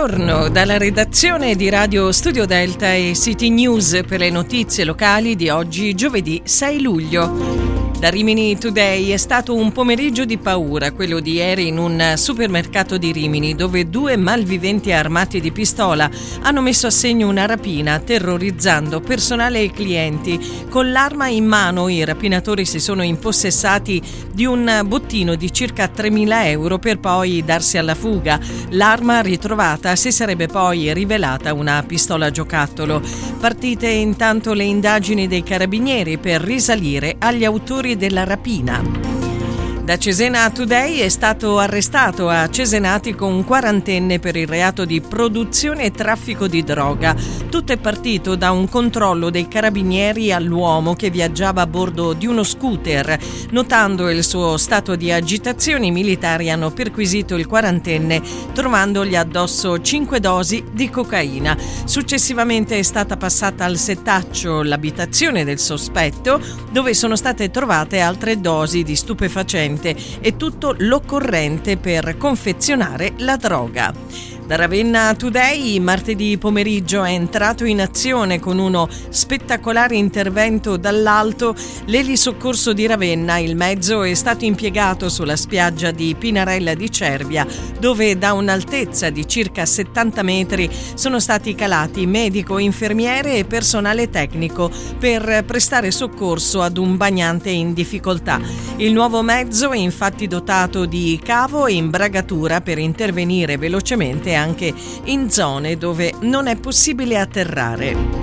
Buongiorno dalla redazione di Radio Studio Delta e City News per le notizie locali di oggi, giovedì 6 luglio. Da Rimini Today è stato un pomeriggio di paura, quello di ieri in un supermercato di Rimini, dove due malviventi armati di pistola hanno messo a segno una rapina, terrorizzando personale e clienti. Con l'arma in mano i rapinatori si sono impossessati di un bottino di circa 3.000 euro per poi darsi alla fuga. L'arma ritrovata si sarebbe poi rivelata una pistola giocattolo. Partite intanto le indagini dei carabinieri per risalire agli autori della rapina. Da Cesena Today è stato arrestato a Cesenatico un quarantenne per il reato di produzione e traffico di droga. Tutto è partito da un controllo dei carabinieri all'uomo che viaggiava a bordo di uno scooter. Notando il suo stato di agitazione, i militari hanno perquisito il quarantenne, trovandogli addosso 5 dosi di cocaina. Successivamente è stata passata al setaccio l'abitazione del sospetto, dove sono state trovate altre dosi di stupefacenti e tutto l'occorrente per confezionare la droga. Da Ravenna Today, martedì pomeriggio è entrato in azione con uno spettacolare intervento dall'alto l'elisoccorso di Ravenna. Il mezzo è stato impiegato sulla spiaggia di Pinarella di Cervia, dove da un'altezza di circa 70 metri sono stati calati medico, infermiere e personale tecnico per prestare soccorso ad un bagnante in difficoltà. Il nuovo mezzo è infatti dotato di cavo e imbragatura per intervenire velocemente anche in zone dove non è possibile atterrare.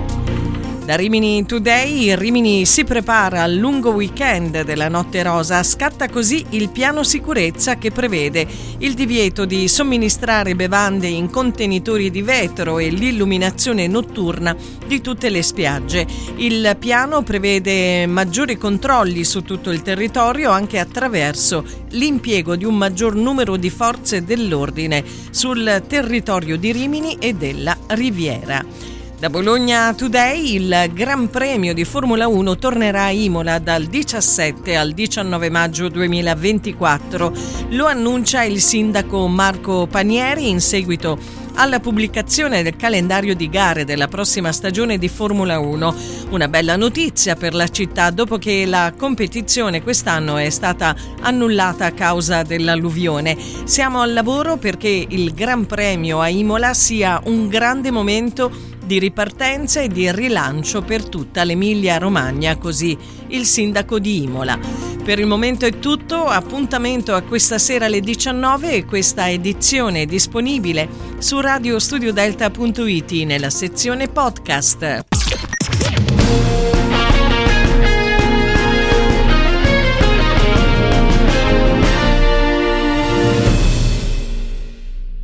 Da Rimini Today, Rimini si prepara al lungo weekend della Notte Rosa. Scatta così il piano sicurezza che prevede il divieto di somministrare bevande in contenitori di vetro e l'illuminazione notturna di tutte le spiagge. Il piano prevede maggiori controlli su tutto il territorio anche attraverso l'impiego di un maggior numero di forze dell'ordine sul territorio di Rimini e della Riviera. Da Bologna Today, il Gran Premio di Formula 1 tornerà a Imola dal 17 al 19 maggio 2024. Lo annuncia il sindaco Marco Panieri in seguito alla pubblicazione del calendario di gare della prossima stagione di Formula 1. Una bella notizia per la città dopo che la competizione quest'anno è stata annullata a causa dell'alluvione. Siamo al lavoro perché il Gran Premio a Imola sia un grande momento di ripartenza e di rilancio per tutta l'Emilia-Romagna, così il sindaco di Imola. Per il momento è tutto, appuntamento a questa sera alle 19 e questa edizione è disponibile su radiostudiodelta.it nella sezione podcast.